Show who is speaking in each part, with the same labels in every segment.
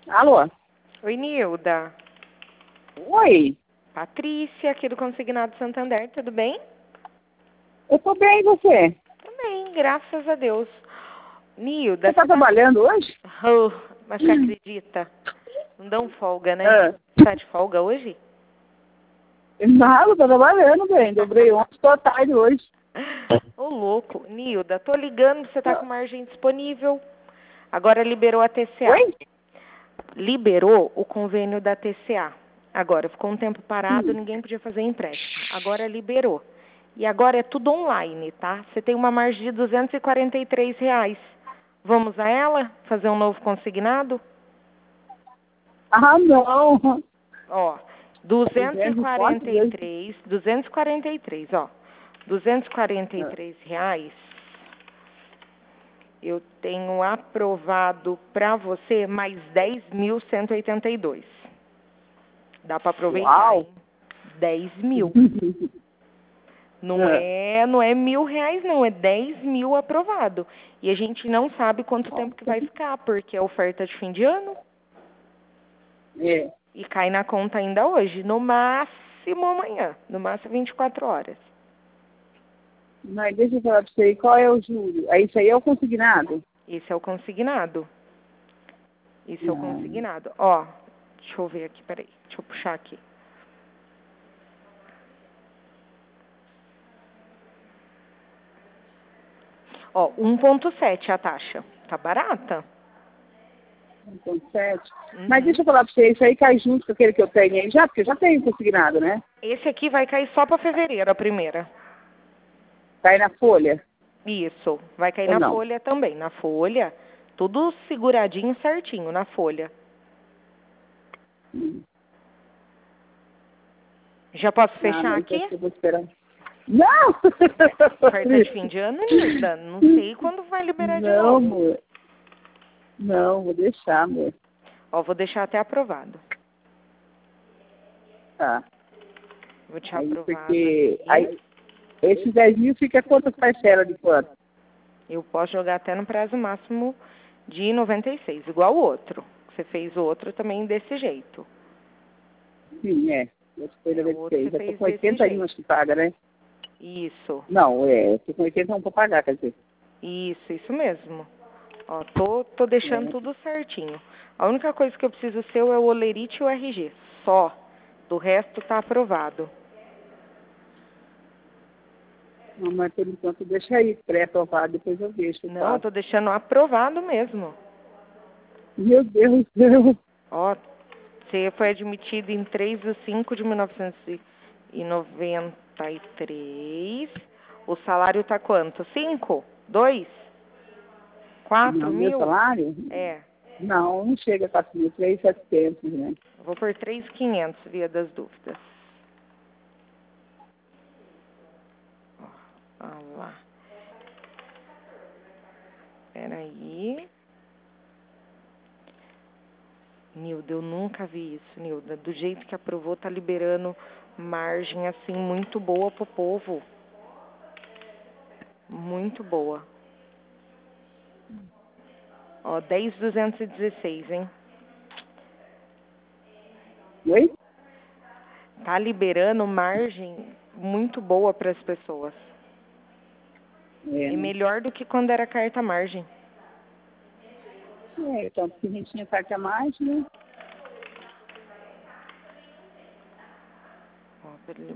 Speaker 1: Alô?
Speaker 2: Oi, Nilda.
Speaker 1: Oi.
Speaker 2: Patrícia, aqui do Consignado Santander, tudo bem?
Speaker 1: Eu tô bem, e você?
Speaker 2: Também, graças a Deus. Nilda,
Speaker 1: Você tá trabalhando hoje?
Speaker 2: Oh, mas você acredita? Não dão folga, né?
Speaker 1: Ah.
Speaker 2: Você tá de folga hoje?
Speaker 1: Nada, tô trabalhando bem. Dobrei ontem, tô à tarde hoje.
Speaker 2: Ô, louco. Nilda, tô ligando, você tá com margem disponível. Agora liberou a TCA.
Speaker 1: Oi?
Speaker 2: Liberou o convênio da TCA. Agora, ficou um tempo parado, ninguém podia fazer empréstimo. Agora liberou. E agora é tudo online, tá? Você tem uma margem de R$ 243. Vamos a ela? Fazer um novo consignado?
Speaker 1: Ah, não.
Speaker 2: Ó, 243, ó. R$ 243. Eu tenho aprovado para você mais 10.182. Dá para aproveitar,
Speaker 1: Uau.
Speaker 2: hein? 10 mil. Não é R$ 1.000, não. É 10 mil aprovado. E a gente não sabe quanto tempo que vai ficar, porque é oferta de fim de ano.
Speaker 1: É.
Speaker 2: E cai na conta ainda hoje. No máximo amanhã. No máximo 24 horas.
Speaker 1: Mas deixa eu falar pra você, qual é o juro? Isso aí é o consignado?
Speaker 2: Esse é o consignado. Esse é o
Speaker 1: Não.
Speaker 2: consignado. Ó, deixa eu ver aqui, peraí. Deixa eu puxar aqui. Ó, 1,7 a taxa. Tá barata.
Speaker 1: 1,7. Mas deixa eu falar pra você, isso aí cai junto com aquele que eu tenho aí já, porque eu já tenho consignado, né?
Speaker 2: Esse aqui vai cair só para fevereiro, a primeira.
Speaker 1: Cai na folha.
Speaker 2: Isso. Vai cair
Speaker 1: Ou
Speaker 2: na
Speaker 1: não?
Speaker 2: folha também. Na folha, tudo seguradinho, certinho, na folha. Já posso fechar
Speaker 1: Mas
Speaker 2: aqui?
Speaker 1: eu vou esperar. Não!
Speaker 2: Oferta de fim de ano, Nilda. Não sei quando vai liberar de
Speaker 1: Não,
Speaker 2: novo.
Speaker 1: amor. Não, vou deixar, amor.
Speaker 2: Ó, vou deixar até aprovado.
Speaker 1: Tá.
Speaker 2: Vou te
Speaker 1: Aí,
Speaker 2: aprovado
Speaker 1: porque
Speaker 2: aqui.
Speaker 1: aí, esses 10 mil fica quantas parcelas de quanto?
Speaker 2: Eu posso jogar até no prazo máximo de 96, igual o outro. Você fez o outro também desse jeito.
Speaker 1: Sim, é. Esse foi
Speaker 2: O outro
Speaker 1: 96.
Speaker 2: você
Speaker 1: Eu tô
Speaker 2: fez
Speaker 1: com
Speaker 2: desse
Speaker 1: 81
Speaker 2: jeito.
Speaker 1: acho que paga, né?
Speaker 2: Isso.
Speaker 1: Não, eu tô com 80 não vou pagar, quer dizer.
Speaker 2: Isso mesmo. Ó, tô deixando
Speaker 1: É.
Speaker 2: tudo certinho. A única coisa que eu preciso seu é o olerite e o RG. Só. Do resto tá aprovado.
Speaker 1: Não, mas por enquanto deixa aí, pré-aprovado, depois eu deixo, eu
Speaker 2: Não, eu
Speaker 1: faço.
Speaker 2: tô deixando aprovado mesmo.
Speaker 1: Meu Deus do céu.
Speaker 2: Ó, você foi admitido em 3/5/1993. O salário tá quanto? 5? 2? 4
Speaker 1: Não, meu
Speaker 2: mil?
Speaker 1: salário?
Speaker 2: É.
Speaker 1: Não, não chega a 4 mil, 3.700, né?
Speaker 2: Vou por 3.500 via das dúvidas. Ó lá. Peraí. Nilda, eu nunca vi isso, Nilda. Do jeito que aprovou, tá liberando margem, assim, muito boa pro povo. Muito boa. Ó, 10.216, hein?
Speaker 1: Oi?
Speaker 2: Tá liberando margem muito boa para as pessoas.
Speaker 1: É,
Speaker 2: É
Speaker 1: né?
Speaker 2: melhor do que quando era carta margem.
Speaker 1: É, então, porque a gente tinha carta mais, né?
Speaker 2: Ó, peraí.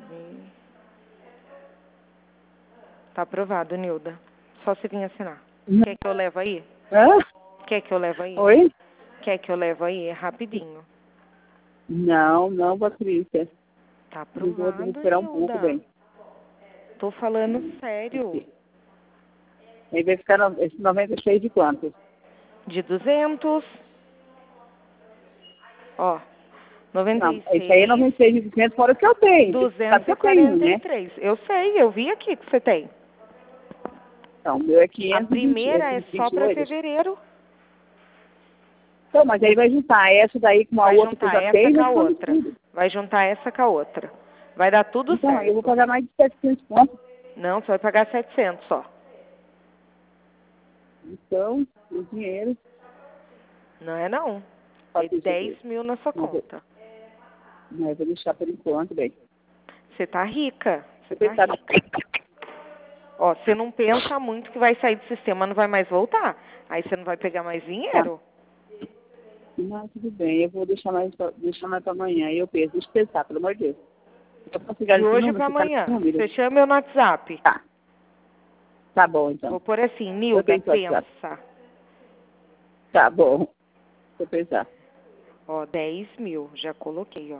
Speaker 2: Tá aprovado, Nilda. Só se vir assinar. Quer que eu levo aí?
Speaker 1: Hã?
Speaker 2: Quer que eu levo aí?
Speaker 1: Oi?
Speaker 2: Quer que eu levo aí? É rapidinho.
Speaker 1: Não, não, Patrícia.
Speaker 2: Tá
Speaker 1: Eu vou
Speaker 2: aprovado,
Speaker 1: esperar um pouco,
Speaker 2: Nilda.
Speaker 1: bem.
Speaker 2: Tô falando sério.
Speaker 1: Aí vai ficar esse 96 de quanto?
Speaker 2: De 200. Ó,
Speaker 1: Não, esse aí é
Speaker 2: 96,
Speaker 1: 96 de 200 fora o que eu tenho. Você sabe que eu tenho, né?
Speaker 2: 243. Eu sei, eu vi aqui que você tem.
Speaker 1: Então, o meu é
Speaker 2: A
Speaker 1: 520,
Speaker 2: primeira é só para
Speaker 1: 528.
Speaker 2: fevereiro.
Speaker 1: Então, mas aí vai juntar essa daí com a
Speaker 2: Vai
Speaker 1: outra que eu
Speaker 2: juntar
Speaker 1: já
Speaker 2: essa
Speaker 1: tenho,
Speaker 2: com
Speaker 1: vai
Speaker 2: a
Speaker 1: somando
Speaker 2: outra.
Speaker 1: tudo.
Speaker 2: Vai juntar essa com a outra. Vai dar tudo
Speaker 1: Então, aí eu vou
Speaker 2: certo.
Speaker 1: pagar mais de 700 pontos.
Speaker 2: Não, você vai pagar 700 só.
Speaker 1: Então, o dinheiro.
Speaker 2: Não é não.
Speaker 1: Pode ter
Speaker 2: 10
Speaker 1: certeza.
Speaker 2: mil na sua
Speaker 1: Não vou.
Speaker 2: conta.
Speaker 1: Mas eu vou deixar por enquanto, bem.
Speaker 2: Você tá rica. Você
Speaker 1: Vou
Speaker 2: tá
Speaker 1: pensar.
Speaker 2: rica. Ó, você não pensa muito que vai sair do sistema, não vai mais voltar. Aí você não vai pegar mais dinheiro.
Speaker 1: Não, tudo bem. Eu vou deixar mais para amanhã. E eu penso, deixa eu pensar, pelo amor de Deus. Eu posso ligar
Speaker 2: De
Speaker 1: nesse
Speaker 2: hoje
Speaker 1: número?
Speaker 2: pra
Speaker 1: Você tá
Speaker 2: amanhã.
Speaker 1: no número?
Speaker 2: Você chama eu no WhatsApp.
Speaker 1: Tá. Tá bom, então.
Speaker 2: Vou pôr assim,
Speaker 1: Eu
Speaker 2: Nilda,
Speaker 1: penso no WhatsApp.
Speaker 2: pensa.
Speaker 1: Tá bom. Vou pensar.
Speaker 2: Ó, 10 mil, já coloquei, ó.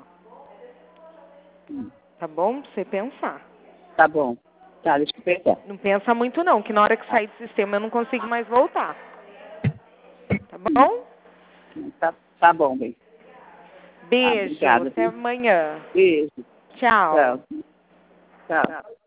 Speaker 2: Tá bom? Pra você pensar.
Speaker 1: Tá bom. Tá, deixa eu pensar.
Speaker 2: Não pensa muito não, que na hora que sair do sistema eu não consigo mais voltar. Tá bom?
Speaker 1: Tá bom, bem.
Speaker 2: Beijo,
Speaker 1: Obrigada.
Speaker 2: até amanhã.
Speaker 1: Beijo.
Speaker 2: Tchau.
Speaker 1: Tchau. Tchau.